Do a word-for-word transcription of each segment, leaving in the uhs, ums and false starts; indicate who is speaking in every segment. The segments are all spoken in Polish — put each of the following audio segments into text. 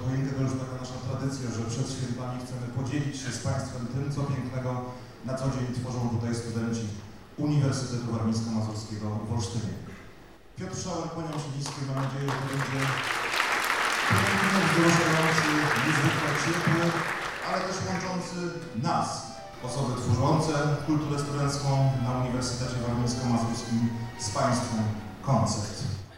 Speaker 1: choinkę to już taka nasza tradycja, że przed świętami chcemy podzielić się z Państwem tym, co pięknego na co dzień tworzą tutaj studenci Uniwersytetu Warmińsko-Mazurskiego w Olsztynie. Piotr Szałek kłaniał się nisko i mam nadzieję, że to będzie piękny, wzruszający, niezwykle ciepły, ale też łączący nas, osoby tworzące kulturę studencką na Uniwersytecie Warmińsko-Mazurskim z Państwem koncert.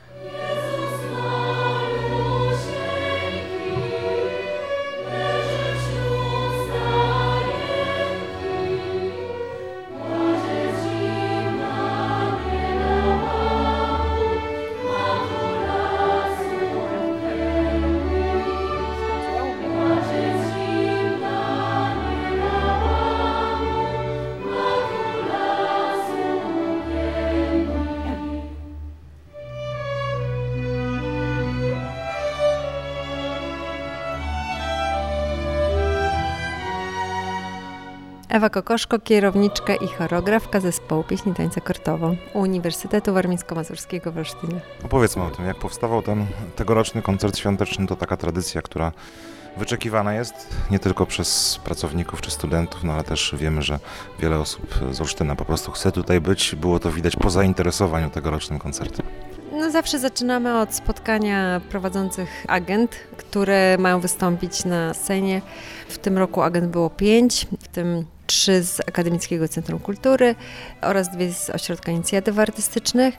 Speaker 2: Ewa Kokoszko, kierowniczka i choreografka zespołu Pieśni Tańca Kortowo Uniwersytetu Warmińsko-Mazurskiego w Olsztynie.
Speaker 3: Opowiedzmy o tym, jak powstawał ten tegoroczny koncert świąteczny. To taka tradycja, która wyczekiwana jest nie tylko przez pracowników czy studentów, no ale też wiemy, że wiele osób z Olsztyna po prostu chce tutaj być. Było to widać po zainteresowaniu tegorocznym koncertem.
Speaker 2: No zawsze zaczynamy od spotkania prowadzących agent, które mają wystąpić na scenie. W tym roku agent było pięć, w tym trzy z Akademickiego Centrum Kultury oraz dwie z Ośrodka Inicjatyw Artystycznych.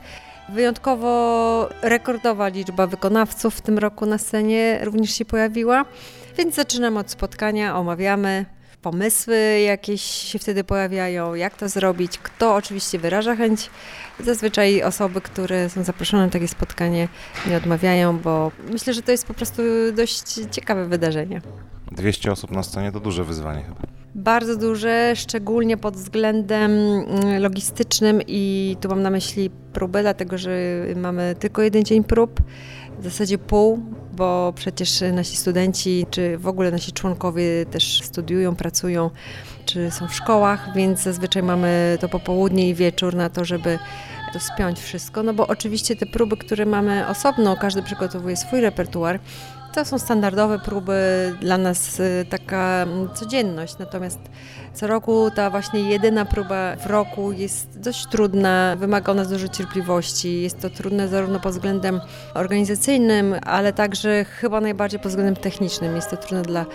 Speaker 2: Wyjątkowo rekordowa liczba wykonawców w tym roku na scenie również się pojawiła, więc zaczynamy od spotkania, omawiamy pomysły jakieś się wtedy pojawiają, jak to zrobić, kto oczywiście wyraża chęć. Zazwyczaj osoby, które są zaproszone na takie spotkanie, nie odmawiają, bo myślę, że to jest po prostu dość ciekawe wydarzenie.
Speaker 3: dwieście osób na scenie to duże wyzwanie chyba.
Speaker 2: Bardzo duże, szczególnie pod względem logistycznym i tu mam na myśli próby, dlatego że mamy tylko jeden dzień prób, w zasadzie pół, bo przecież nasi studenci, czy w ogóle nasi członkowie też studiują, pracują, czy są w szkołach, więc zazwyczaj mamy to popołudnie i wieczór na to, żeby to spiąć wszystko, no bo oczywiście te próby, które mamy osobno, każdy przygotowuje swój repertuar. To są standardowe próby, dla nas taka codzienność, natomiast co roku ta właśnie jedyna próba w roku jest dość trudna, wymaga od nas dużo cierpliwości, jest to trudne zarówno pod względem organizacyjnym, ale także chyba najbardziej pod względem technicznym. Jest to trudne dla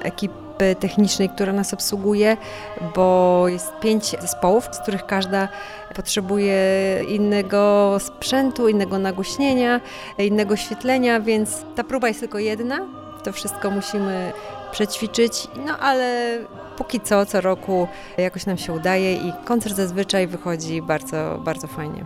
Speaker 2: ekipy technicznej, która nas obsługuje, bo jest pięć zespołów, z których każda potrzebuje innego sprzętu, innego nagłośnienia, innego oświetlenia, więc ta próba jest tylko jedna. To wszystko musimy przećwiczyć, no ale póki co, co roku jakoś nam się udaje i koncert zazwyczaj wychodzi bardzo, bardzo fajnie.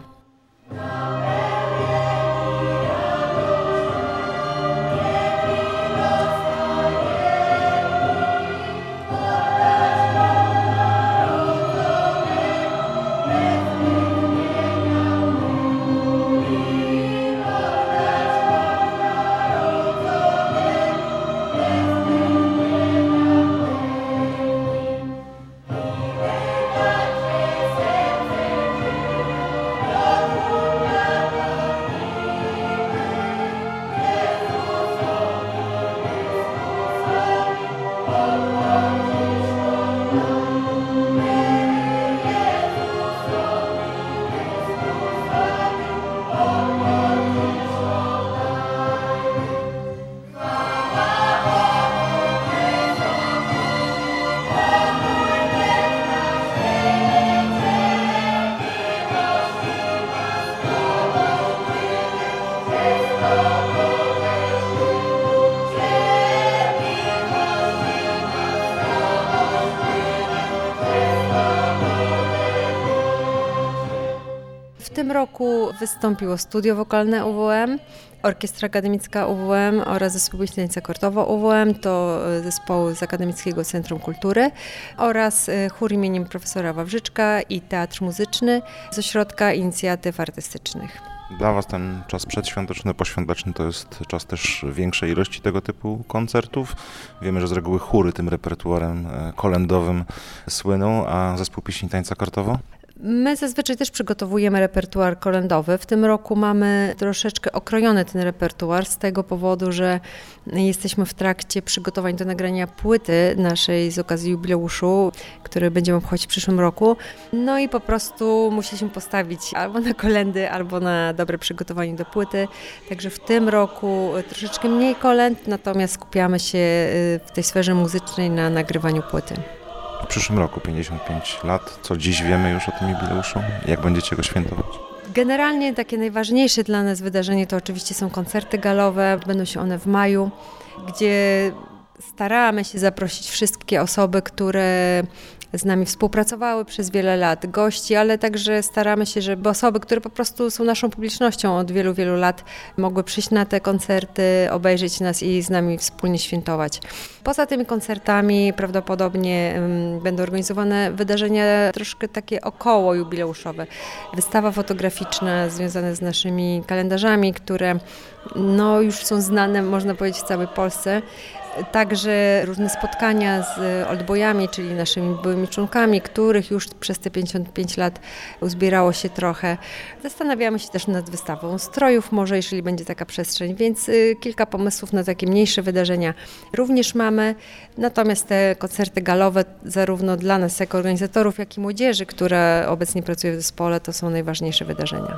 Speaker 2: W tym roku wystąpiło Studio Wokalne U W M, Orkiestra Akademicka U W M oraz Zespół Pieśni Tańca Kortowo U W M, to zespoły z Akademickiego Centrum Kultury oraz chór imieniem profesora Wawrzyczka i Teatr Muzyczny z Ośrodka Inicjatyw Artystycznych.
Speaker 3: Dla Was ten czas przedświąteczny, poświąteczny to jest czas też większej ilości tego typu koncertów. Wiemy, że z reguły chóry tym repertuarem kolędowym słyną, a Zespół Pieśni Tańca Kortowo?
Speaker 2: My zazwyczaj też przygotowujemy repertuar kolędowy. W tym roku mamy troszeczkę okrojony ten repertuar z tego powodu, że jesteśmy w trakcie przygotowań do nagrania płyty naszej z okazji jubileuszu, który będziemy obchodzić w przyszłym roku. No i po prostu musieliśmy postawić albo na kolędy, albo na dobre przygotowanie do płyty. Także w tym roku troszeczkę mniej kolęd, natomiast skupiamy się w tej sferze muzycznej na nagrywaniu płyty.
Speaker 3: W przyszłym roku pięćdziesiąt pięć lat. Co dziś wiemy już o tym jubileuszu? Jak będziecie go świętować?
Speaker 2: Generalnie takie najważniejsze dla nas wydarzenie to oczywiście są koncerty galowe. Będą się one w maju, gdzie staramy się zaprosić wszystkie osoby, które z nami współpracowały przez wiele lat, gości, ale także staramy się, żeby osoby, które po prostu są naszą publicznością od wielu, wielu lat, mogły przyjść na te koncerty, obejrzeć nas i z nami wspólnie świętować. Poza tymi koncertami prawdopodobnie um, będą organizowane wydarzenia troszkę takie około jubileuszowe. Wystawa fotograficzna związana z naszymi kalendarzami, które no, już są znane, można powiedzieć, w całej Polsce. Także różne spotkania z oldboyami, czyli naszymi byłymi członkami, których już przez te pięćdziesiąt pięć lat uzbierało się trochę. Zastanawiamy się też nad wystawą strojów może, jeżeli będzie taka przestrzeń, więc kilka pomysłów na takie mniejsze wydarzenia również mamy. Natomiast te koncerty galowe, zarówno dla nas jako organizatorów, jak i młodzieży, która obecnie pracuje w zespole, to są najważniejsze wydarzenia.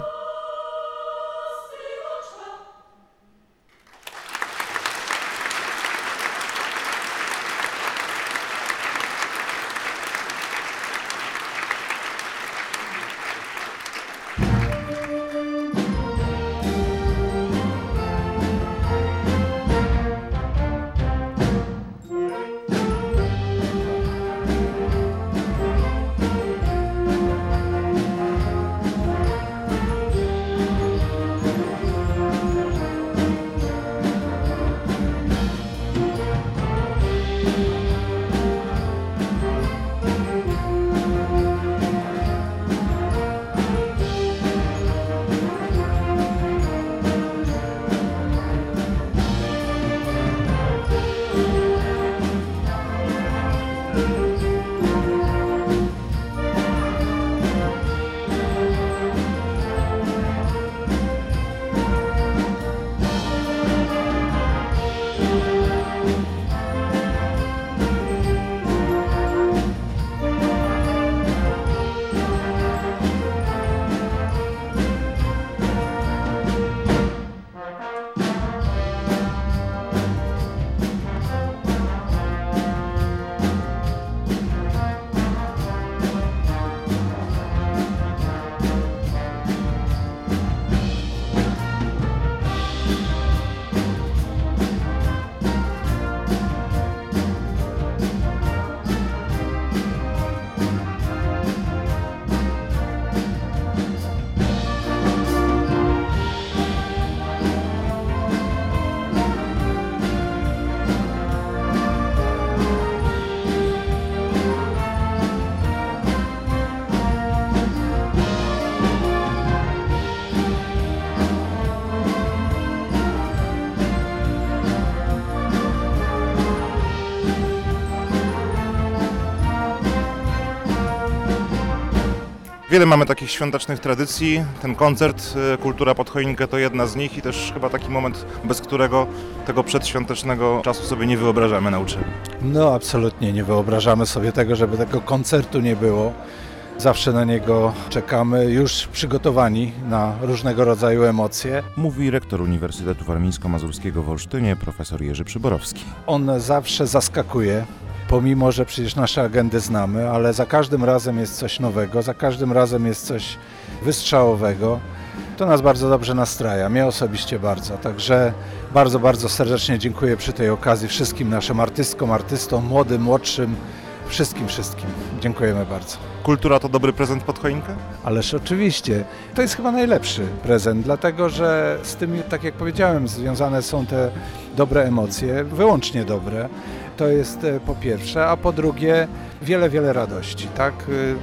Speaker 3: Wiele mamy takich świątecznych tradycji. Ten koncert Kultura pod choinkę to jedna z nich i też chyba taki moment, bez którego tego przedświątecznego czasu sobie nie wyobrażamy na uczelni.
Speaker 4: No absolutnie nie wyobrażamy sobie tego, żeby tego koncertu nie było. Zawsze na niego czekamy, już przygotowani na różnego rodzaju emocje.
Speaker 3: Mówi rektor Uniwersytetu Warmińsko-Mazurskiego w Olsztynie, profesor Jerzy Przyborowski.
Speaker 4: On zawsze zaskakuje, pomimo że przecież nasze agendy znamy, ale za każdym razem jest coś nowego, za każdym razem jest coś wystrzałowego. To nas bardzo dobrze nastraja, mnie osobiście bardzo. Także bardzo, bardzo serdecznie dziękuję przy tej okazji wszystkim naszym artystkom, artystom, młodym, młodszym, wszystkim, wszystkim. Dziękujemy bardzo.
Speaker 3: Kultura to dobry prezent pod choinkę?
Speaker 4: Ależ oczywiście. To jest chyba najlepszy prezent, dlatego że z tym, tak jak powiedziałem, związane są te dobre emocje, wyłącznie dobre. To jest po pierwsze, a po drugie wiele, wiele radości, tak?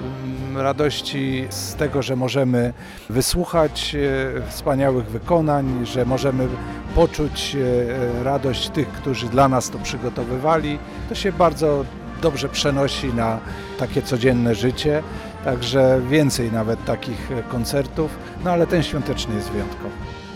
Speaker 4: Radości z tego, że możemy wysłuchać wspaniałych wykonań, że możemy poczuć radość tych, którzy dla nas to przygotowywali. To się bardzo dobrze przenosi na takie codzienne życie Także więcej nawet takich koncertów, no ale ten świąteczny jest wyjątkowy.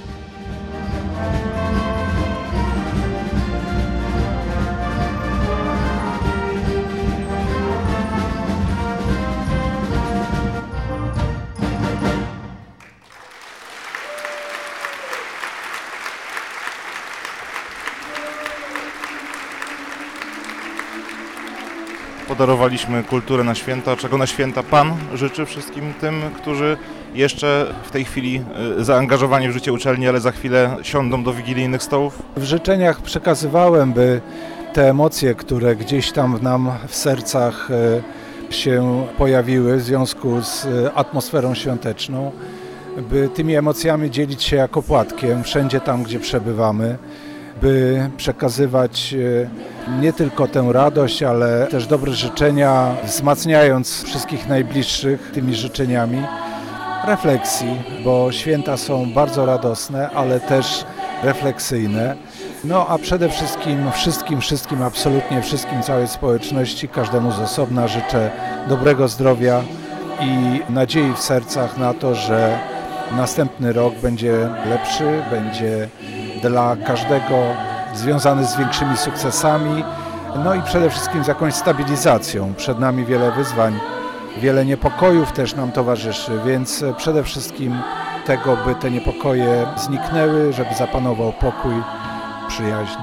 Speaker 3: Podarowaliśmy kulturę na święta, czego na święta Pan życzy wszystkim tym, którzy jeszcze w tej chwili zaangażowani w życie uczelni, ale za chwilę siądą do wigilijnych stołów?
Speaker 4: W życzeniach przekazywałem, by te emocje, które gdzieś tam nam w sercach się pojawiły w związku z atmosferą świąteczną, by tymi emocjami dzielić się jako płatkiem wszędzie tam, gdzie przebywamy, by przekazywać nie tylko tę radość, ale też dobre życzenia, wzmacniając wszystkich najbliższych tymi życzeniami, refleksji, bo święta są bardzo radosne, ale też refleksyjne. No a przede wszystkim wszystkim, wszystkim, absolutnie wszystkim, całej społeczności, każdemu z osobna życzę dobrego zdrowia i nadziei w sercach na to, że następny rok będzie lepszy, będzie dla każdego związany z większymi sukcesami, no i przede wszystkim z jakąś stabilizacją. Przed nami wiele wyzwań, wiele niepokojów też nam towarzyszy, więc przede wszystkim tego, by te niepokoje zniknęły, żeby zapanował pokój, przyjaźń.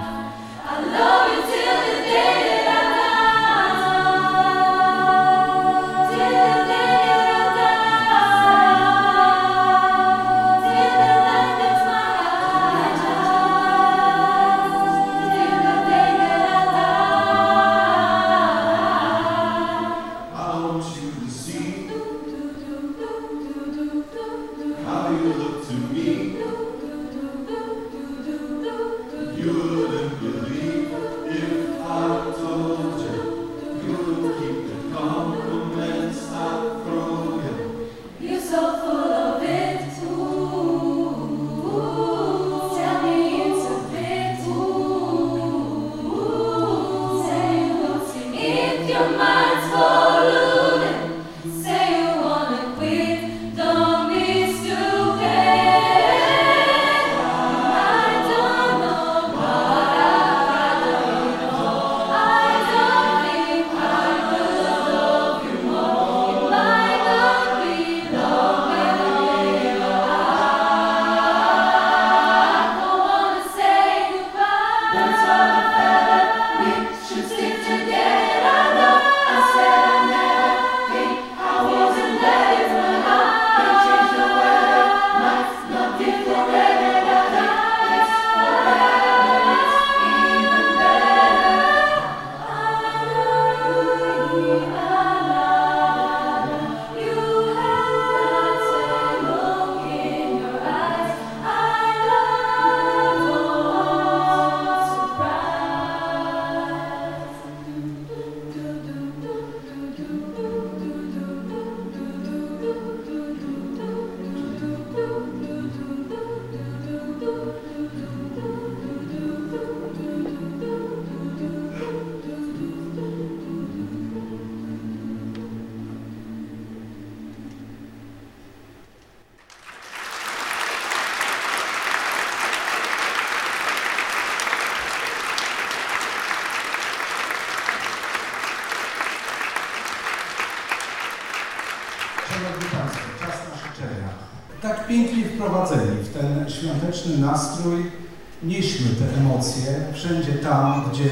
Speaker 1: Szanowni Państwo, czas na życzenia. Tak pięknie wprowadzeni w ten świąteczny nastrój, nieśmy te emocje wszędzie tam, gdzie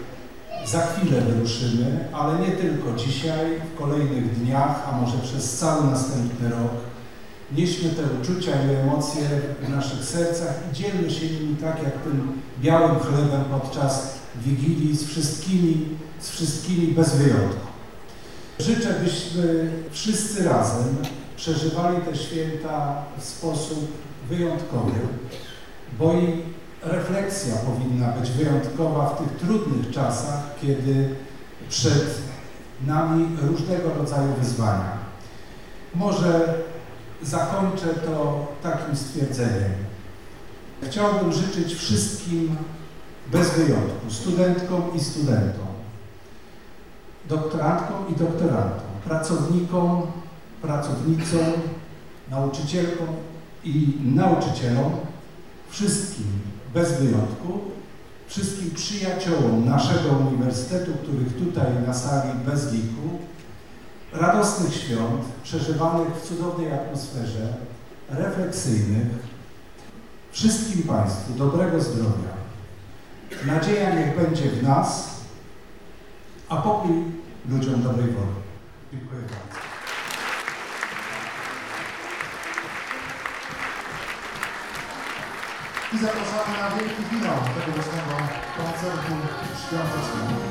Speaker 1: za chwilę wyruszymy, ale nie tylko dzisiaj, w kolejnych dniach, a może przez cały następny rok. Nieśmy te uczucia i emocje w naszych sercach i dzielmy się nimi tak jak tym białym chlebem podczas Wigilii z wszystkimi, z wszystkimi bez wyjątku. Życzę, byśmy wszyscy razem przeżywali te święta w sposób wyjątkowy, bo i refleksja powinna być wyjątkowa w tych trudnych czasach, kiedy przed nami różnego rodzaju wyzwania. Może zakończę to takim stwierdzeniem. Chciałbym życzyć wszystkim bez wyjątku, studentkom i studentom, doktorantkom i doktorantom, pracownikom
Speaker 5: pracownicom, nauczycielkom i nauczycielom, wszystkim bez wyjątku, wszystkim przyjaciołom naszego uniwersytetu, których tutaj na sali bez liku, radosnych świąt, przeżywanych w cudownej atmosferze, refleksyjnych, wszystkim Państwu dobrego zdrowia. Nadzieja niech będzie w nas, a pokój ludziom dobrej woli. Dziękuję bardzo.
Speaker 1: I zapraszamy na wielki finał tegorocznego koncertu świątecznego.